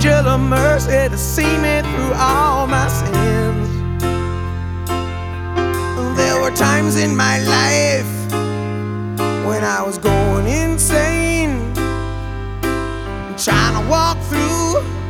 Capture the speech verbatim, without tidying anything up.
angel of mercy to see me through all my sins. There were times in my life when I was going insane, trying to walk through